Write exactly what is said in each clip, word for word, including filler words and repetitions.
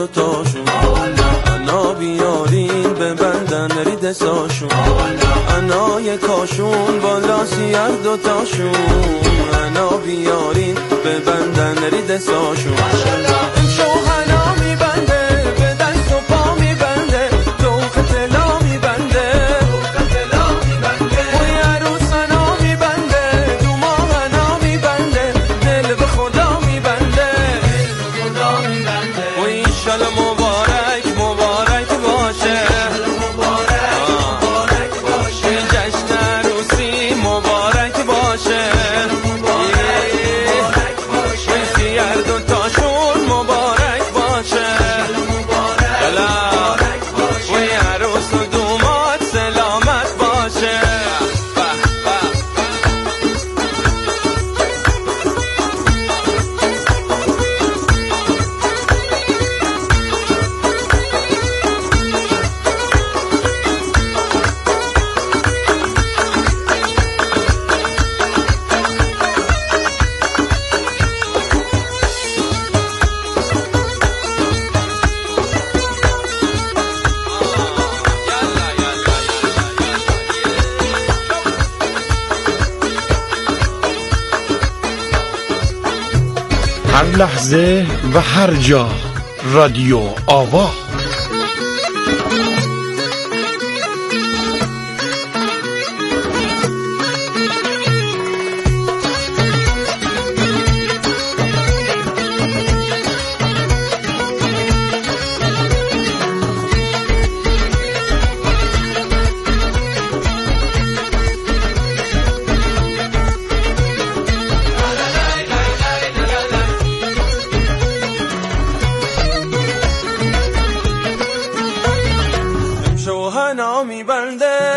دوتاشون انا بیارین ببندن رید ساشون انا یکاشون بالا سیر دوتاشون انا بیارین ببندن رید ساشون این شوهنا میبنده به دست و پا میبنده دوخ طلا میبنده وی عروسنا میبنده دو ماهنا میبنده دل به خدا میبنده و ایشالا مبارک مبارک باشه جشن عروسی مبارک باشه سیر دوتاشون مبارک باشه وی عروس و دوماد سلامت باشه هر لحظه و هر جا رادیو آوا. شوهنا میبنده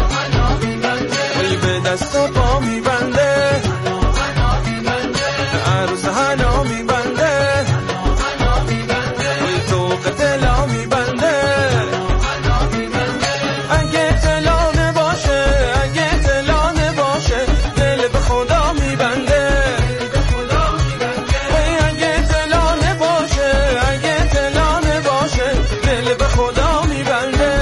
وی به دست و پا میبنده عروس هنا میبنده وی توق طلا میبنده اگه طلا نباشه اگه طلا نباشه دل به خدا میبنده وی اگه طلا نباشه اگه طلا نباشه دل به خدا میبنده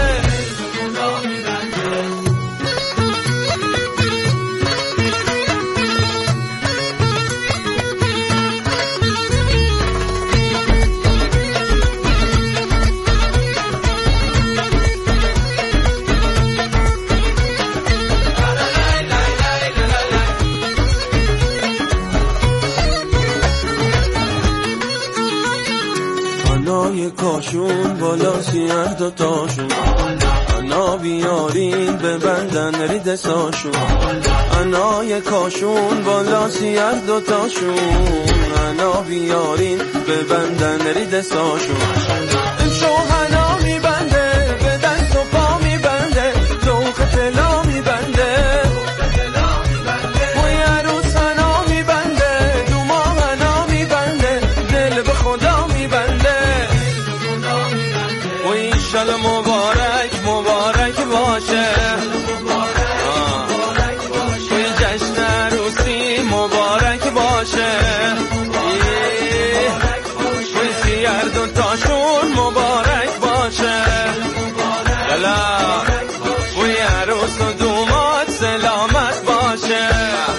انای کاشون بالا سیر دوتاشون انا بیارین ببندن رید ساشون انای کاشون بالا سیر دوتاشون انا بیارین ببندن رید ساشون این شوهنا میبنده به دست و پا میبنده دوخ طلا میبنده وی عروسنا میبنده دو ماهنا میبنده دل به خدا میبنده و ایشالا مبارک مبارک باشه جشن عروسی مبارک باشه سیر دوتاشون مبارک باشه وی عروس و دوماد سلامت باشه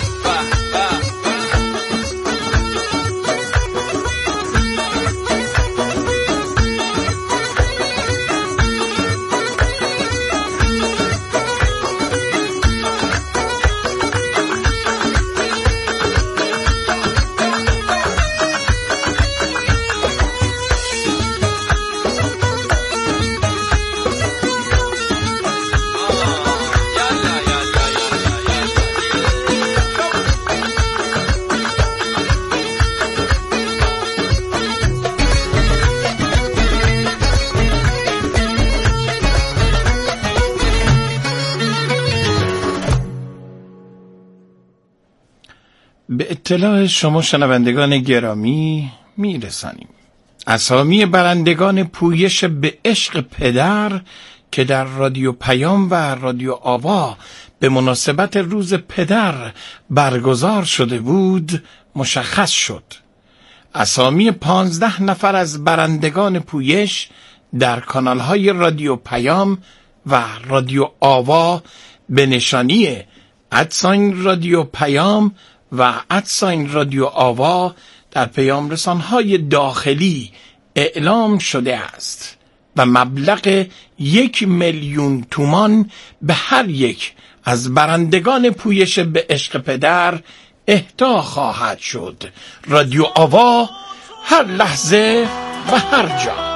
به اطلاع شما شنوندگان گرامی میرسانیم اسامی برندگان پویش به عشق پدر که در رادیو پیام و رادیو آوا به مناسبت روز پدر برگزار شده بود مشخص شد. اسامی پانزده نفر از برندگان پویش در کانال‌های رادیو پیام و رادیو آوا به نشانی ادساین رادیو پیام و ادساین رادیو آوا در پیام رسان‌های داخلی اعلام شده است و مبلغ یک میلیون تومان به هر یک از برندگان پویش به عشق پدر اهدا خواهد شد. رادیو آوا، هر لحظه و هر جا.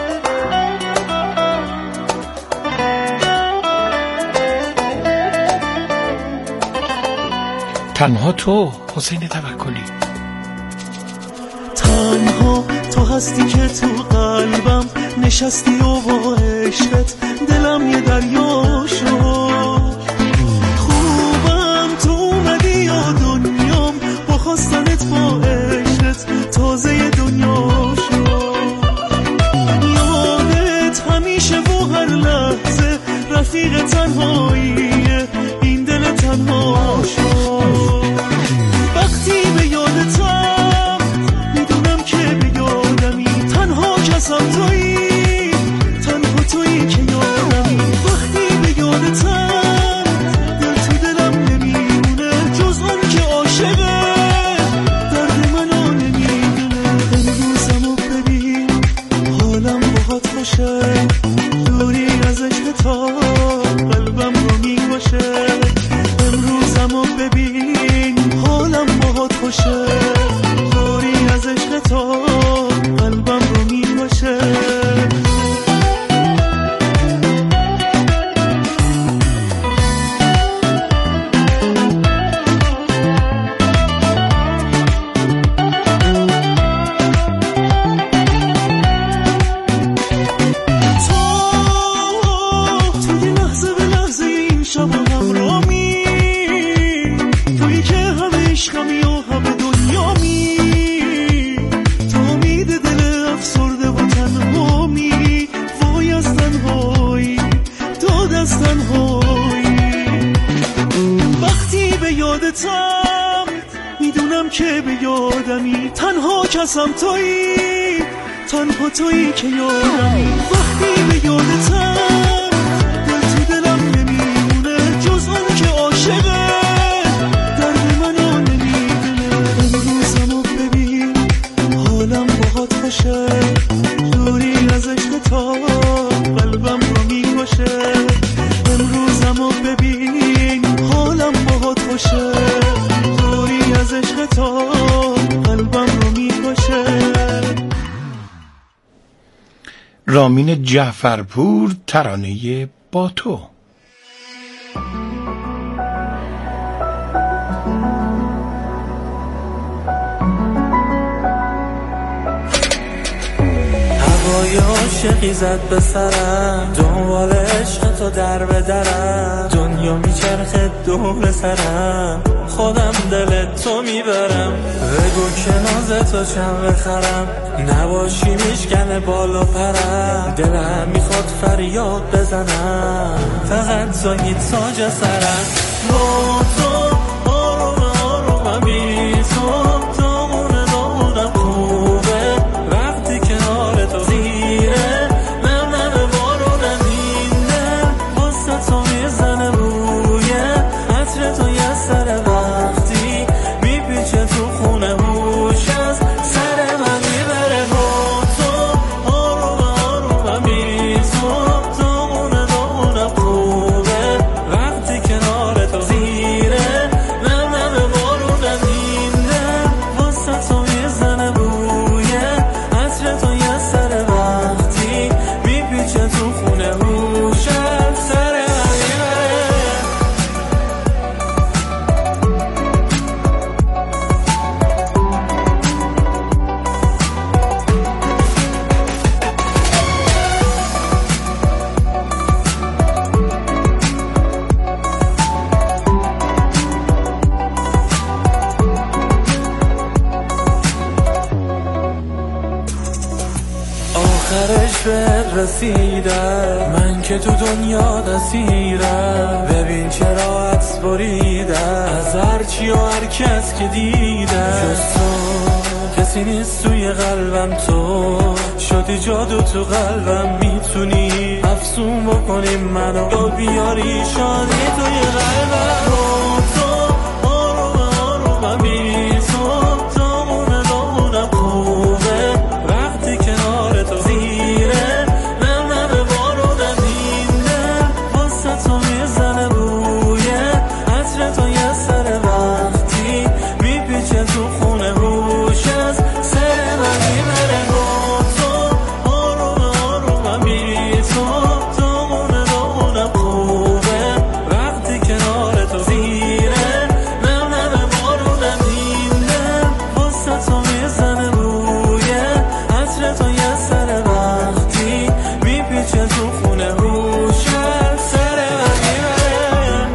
تنها تو، حسین توکلی. تنها تو هستی که تو قلبم نشستی و با عشقت دلم یه دریا شد. خوبم تو اومدی یا دنیام با خواستنت با عشقت تازه دنیا شد. یادت همیشه و هر لحظه رفیق تنهاییه این دل تنها شد. وقتی به یادتم میدونم که به یادمی تنها کسم تویی، تنها تویی که یادمی. وقتی به یادتم دل تو دلم نمیمونه جز اون که عاشقه درد منو نمیدونه. امروزمو ببین حالم باهات خوشه، دوری از عشق تا قلبم رو میکشه. امروزمو ببین حالم باهات خوشه، دوری از عشق تا قلبم رو میکشه. میدونم که به یادمی تنها کسم تویی، تنها تویی که یادمی. وقتی به یادتم دل تو دلم نمیمونه جز اون که عاشقه درد منو نمیدونه. امروزمو ببین حالم باهات خوشه، دوری از عشق تا قلبم رو میکشه. امروزمو ببین حالم باهات خوشه، دوری از عشق تا قلبم رو میکشه. رامین جعفرپور، ترانه با تو. هوای عاشقی زد به سرم، دنبال عشق تو در به درم. دنیا میچرخه دور سرم، خودم دل تو میبرم. بگو که ناز تو چند بخرم، نباشی میشکنه بالا پرم. دلم میخواد فریاد بزنم، فقط زنی تاج سرم. با تو آروم آروم بی تو دامونه دامونم خوبه. وقتی کنار تو زیره نم نم بارونم این دل واسه تو میزنه روی عطر تو یه سر. وقتی میپیچه تو خونه هوش از سر من میبره. با تو آروم آروم بی تو دامونه دامونم خوبه. وقتی کنار تو زیره نم نم بارونم این دل واسه تو میزنه روی عطر تو یه سر. وقتی میپیچه تو خونه هوش از سر من میبره. آخرش به رسیدم، من که تو دنیا دستیرم. ببین چرا عطس بریدم از هرچی و هر کس که دیدم. جز تو کسی نیست توی قلبم، تو شدی جادو تو قلبم. میتونی افسون بکنی منو، تو بیاری شادی توی قلبم. تو آروم آروم بی تو دامونه دامونم خوبه وقتی کنار تو، زیره نم نم بارونم این دل واسه تو میزنه بوی عطر تو یه سر وقتی میپیچه تو خونه روش از سر من میبره. تو آروم آروم بی تو دامونه دامونم خوبه وقتی کنار تو، زیره نم نم بارونم این دل واسه تو میزنه بوی عطر تو یه سر وقتی میپیچه تو خونه روش از سر من میبره.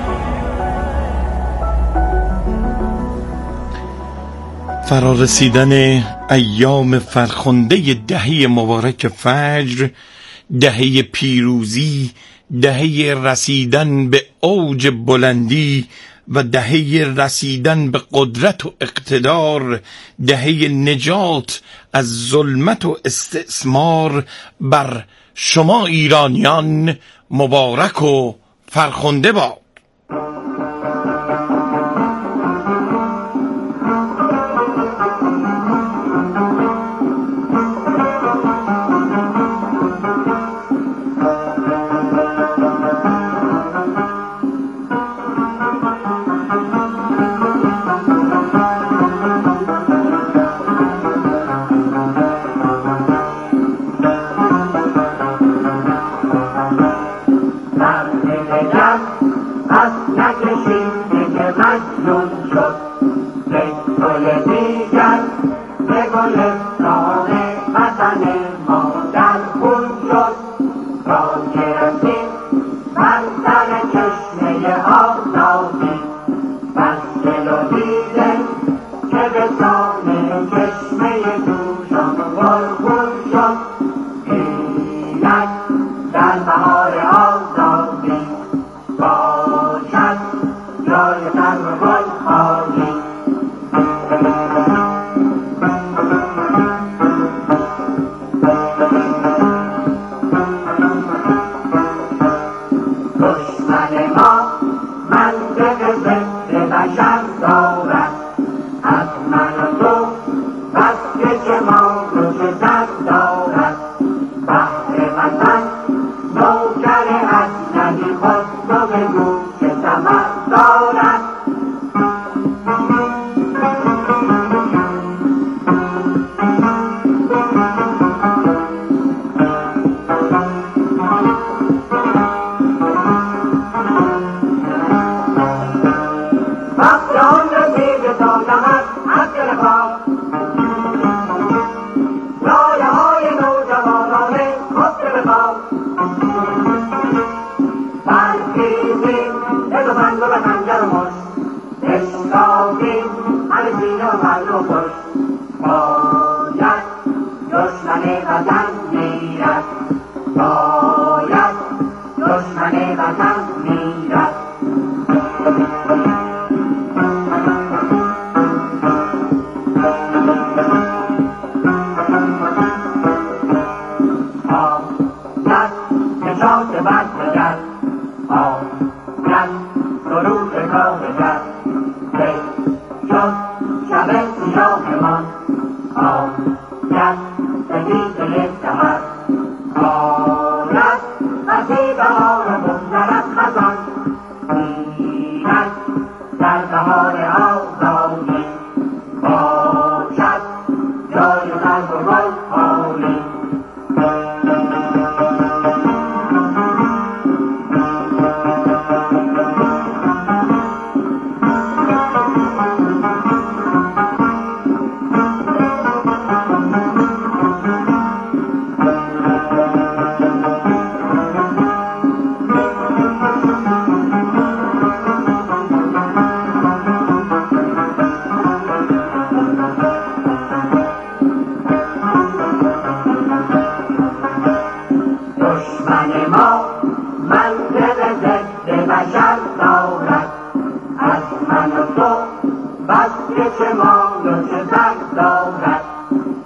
فرارسیدن ایام فرخنده دهه مبارک فجر، دهه پیروزی، دهه رسیدن به اوج بلندی و دهه رسیدن به قدرت و اقتدار، دهه نجات از ظلمت و استثمار بر شما ایرانیان مبارک و فرخنده باد.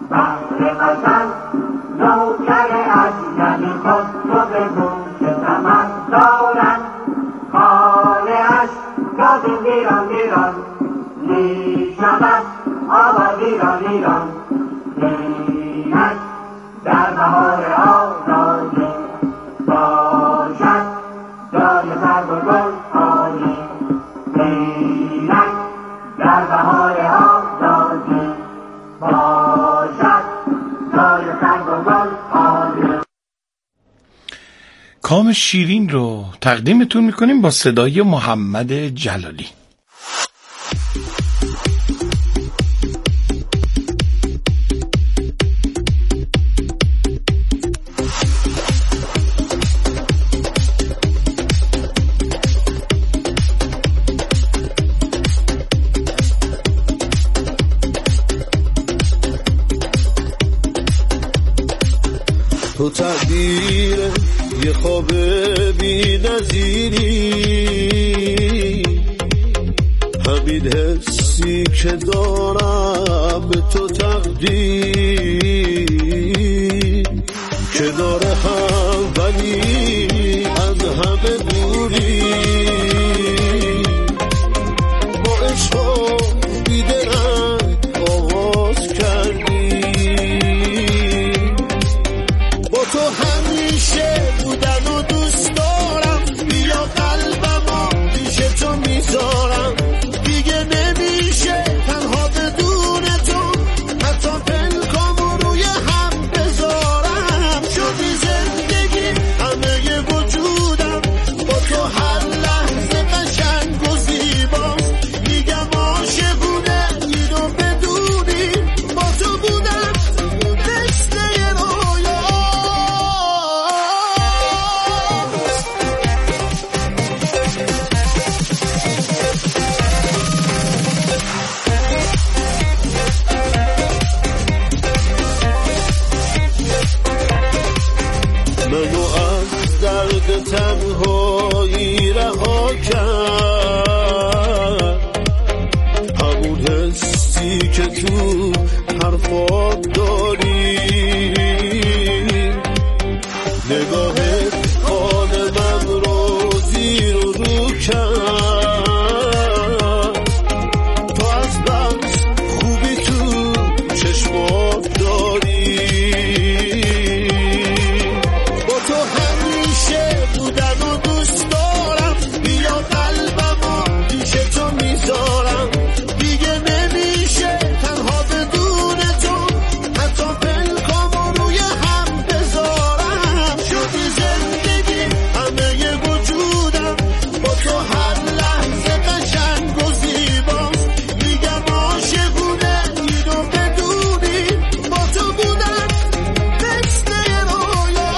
بحر قشنگ نوکر اجنبی خود تو بگو که تمام دارد خانه‌اش گازین ویران ویران می شود آباد ویران ویران اینک در بهار آزادی باشد جای سرو و گل عالی اینک در بهار آزادی باشد جای سرو و گل عالی. کام شیرین رو تقدیمتون میکنیم با صدای محمد جلالی. تو تعبیر یه خواب بی نظیری، همین حسی که دارم به تو تقدیر که داره هم ولی از همه دوری. با عشق و بیدرنگ آغاز کردی، با تو همیشه بودن و دوست دارم، بیا قلبمو پیش تو میذارم، دیگه نمیشه تنها بدون تو، حتی پلکامو روی هم بذارم. شدی زندگی همه وجودم، با تو هر لحظه قشنگ و زیباست، میگم عاشقونه اینو بدونی، با تو بودم مثل یه رویا. منو از درد تنهایی رها کرد، همون حسی که تو حرفات داری، نگاهت حال من رو زیر و رو کرد، تو از بس خوبی تو چشمات داری، با تو همیشه بودن و دوست دارم، بیا قلبمو پیش تو میذارم، دیگه نمیشه تنها بدون تو، حتی پلکامو روی هم بذارم. شدی زندگی همه وجودم، با تو هر لحظه قشنگ و زیباست، میگم عاشقونه اینو بدونی، با تو بودم مثل یه رویا.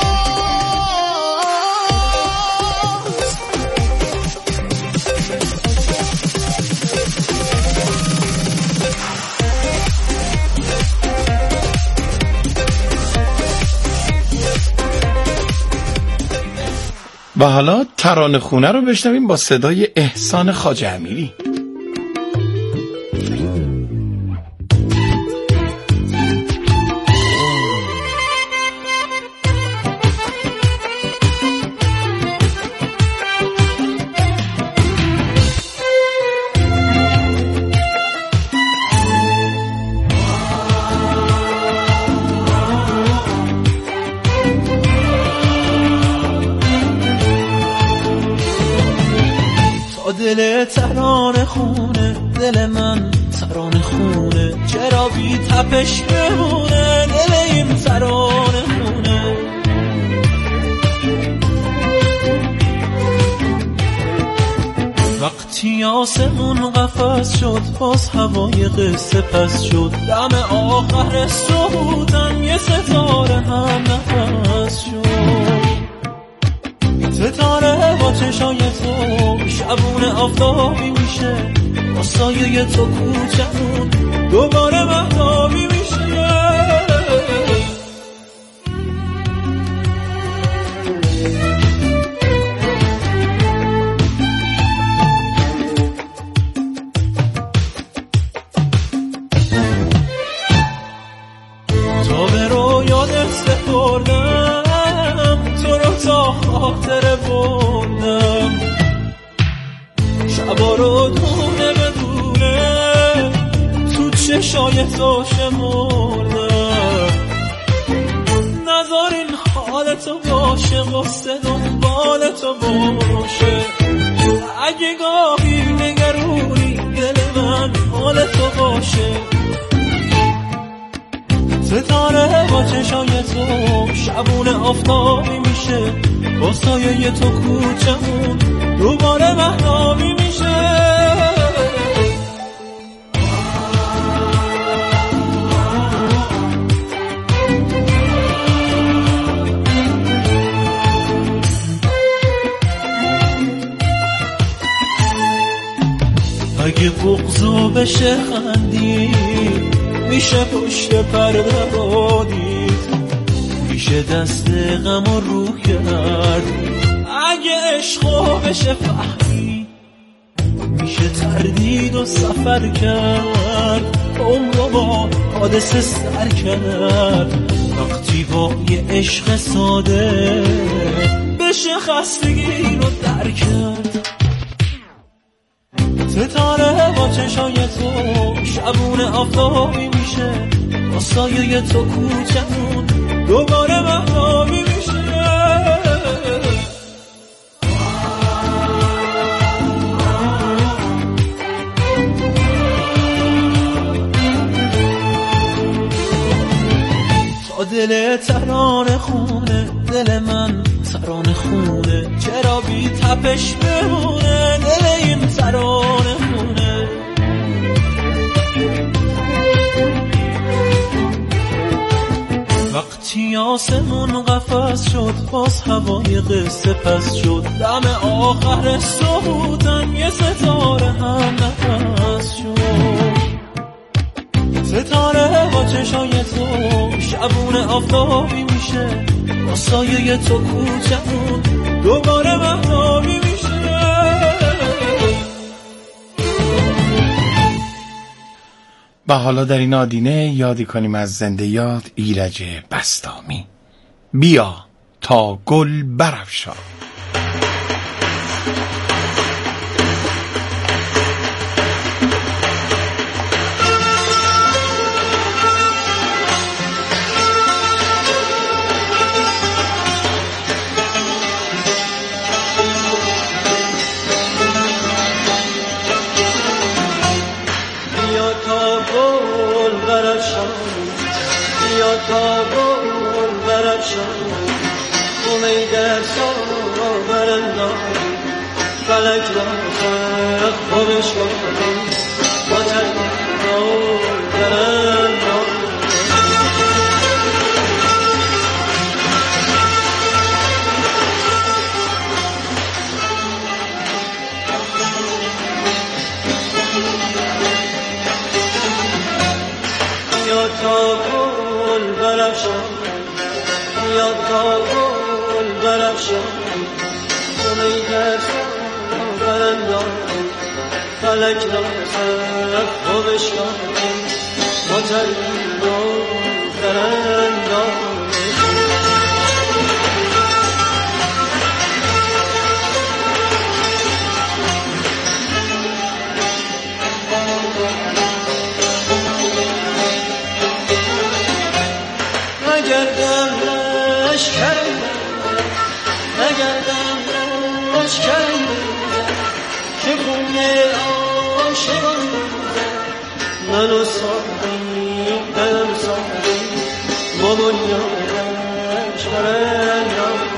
و حالا ترانه خونه رو بشنویم با صدای احسان خواجه امیری. دل ترانه خونه، دل من ترانه خونه، چرا بی تپش بمونه دل این ترانه خونه. وقتی آسمون قفس شد، باز هوای قصه پس شد، دم آخر صبحتن یه ستاره هم نفس شد. ستاره با چشای تو شبونه آفتابی میشه، با سایه تو کوچمون دوباره مهتابی میشه. چشای تو شمردم، نذار این حال تو باشه، قصه دنبال تو باشه. اگه گاهی نگرونی دل من حال تو باشه، ستاره با چشای تو شبونه آفتابی میشه، با سایه تو کوچمون دوباره مهتابی میشه. اگه بغضو بشه خندی، میشه پشت پرده رو دید، میشه دست غم و روح کرد. اگه عشقو بشه فهمی، میشه تردید و سفر کرد، عمرو با حادثه سر کرد. وقتی با یه عشق ساده بشه خستگی رو در کرد. ستاره با چشای تو شبونه آفتابی میشه، با سایه تو کوچمون دوباره مهتابی میشه. تا دل ترانه خونه، دل من ترانه خونه، چرا بی تپش بمونه دل این ترانه خونه. وقتی آسمون قفس شد، باز هوای قصه پس شد، دم آخر صبحتن یه ستاره هم نفس شد. ستاره با چشای تو شبونه آفتابی میشه، با سایه تو کوچمون دوباره مهتابی میشه. و حالا در این آدینه یادی کنیم از زنده یاد ایرج بسطامی. بیا تا گل برافشان. بیا تا گل برافشان، امید سر براندازی، فلک را خودش کنی، با تنها براندازی. بیا تا گل برافشان، بیا تا گل برافشان، امید سر براندازی، فلک را سر خوبش کنی، با تنها براندازی. نگردم لشکری، نگردم لشکری که خونه عاشقان منو ساختی، دلم ساختی، مامان یادش برندازی.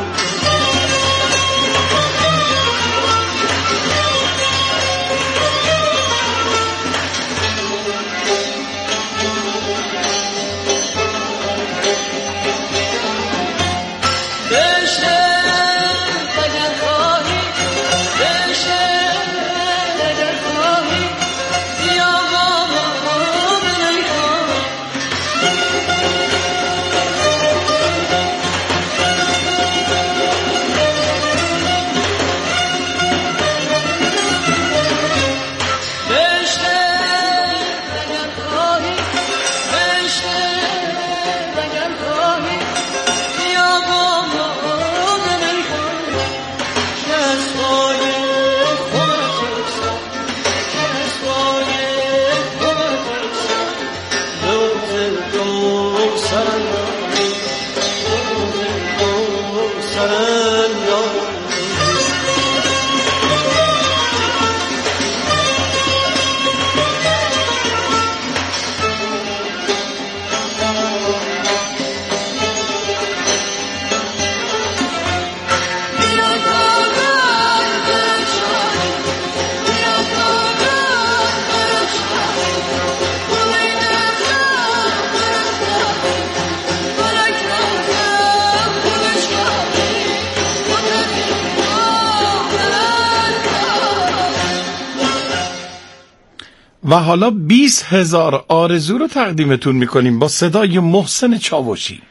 و حالا بیست هزار آرزو رو تقدیمتون میکنیم با صدای محسن چاوشی.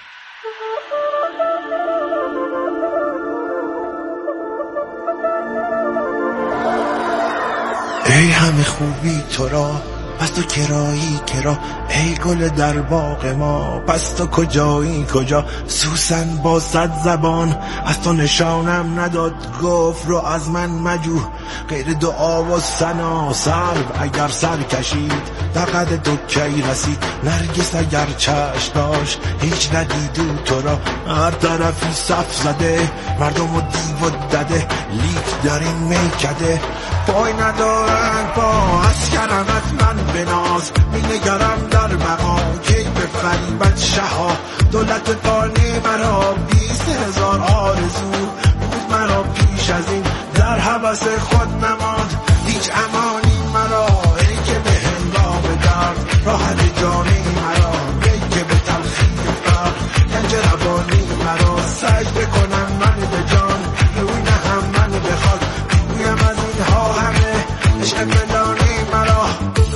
ای همه خوبی تو را، پس تو کرایی کرا، ای گل در باغ ما، پس تو کجایی کجا؟ سوسن با صد زبان از تو نشانم نداد، گفت رو از من مجو غیر دعا و ثنا. سرو اگر سر کشید در قد تو کی رسید، نرگس اگر چشم داشت هیچ ندیدو تو را. هر طرفی صف زده مردم و دیو و دده، لیک در این میکده پای ندارن پا. از کرمت من بناز می نگرم در مقام، کی به فریبت شها دولت فانی مرا. بیست هزار آرزو بود مرا پیش از این، در هوس خود نماند هیچ امانی مرا. ای که به هنگام درد راحت جانی مرا، ای که به تلخی فرق گنج روانی مرا. سجده کنم من به جان روی نهم من بخواد، بگویم از اینها همه عشق پنهانی مرا.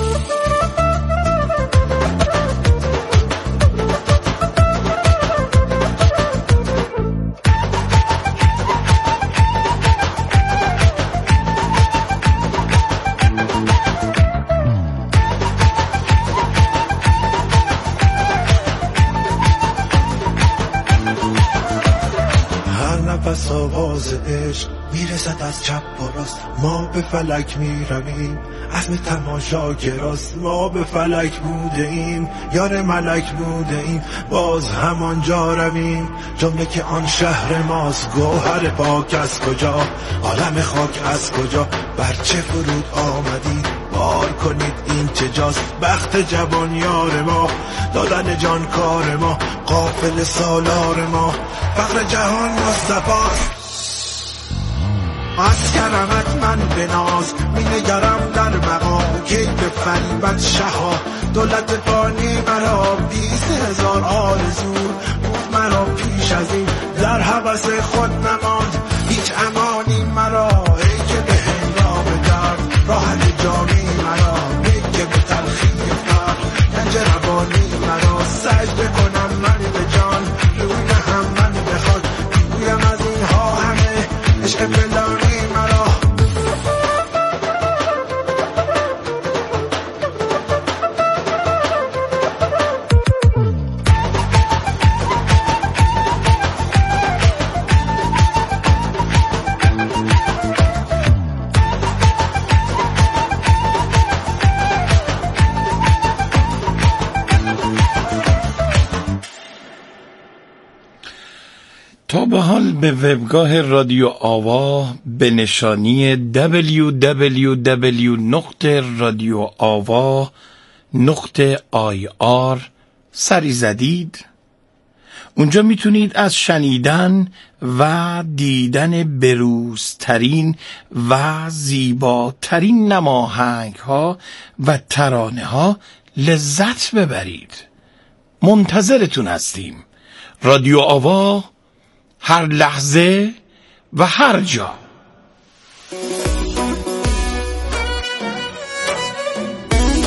نفس آواز عشق میرسد از چپ و راست، ما به فلک میرویم عزم تماشا گراست. ما به فلک بوده ایم یار ملک بوده ایم، باز همانجا رویم جمله که آن شهر ماست. گوهر پاک از کجا، عالم خاک از کجا، بر چه فرود آمدید بار کنید این چه جاست. بخت جوان یار ما، دادن جان کار ما، قافل سالار ما، فقر جهان مصطفاست. از کرمت من بناز می نگرم در مقام، کی به فریبت شها دولت فانی مرا. بیست هزار آرزو بود مرا پیش از این، در هوس خود نماند هیچ امانی مرا. ای که به هنگام درد راحت جانی مرا، ای که به تلخی فرق گنج روانی مرا. سجده کنم من به جان روی نهم من بخواد، بگویم از اینها همه عشق پنهانی مرا. تا به حال به وبگاه رادیو آوا به نشانی دبلیو دبلیو دبلیو نقطه رادیو آوا نقطه آی آر سری زدید؟ اونجا میتونید از شنیدن و دیدن بروزترین و زیباترین نماهنگ ها و ترانه ها لذت ببرید. منتظرتون هستیم. رادیو آوا، هر لحظه و هر جا.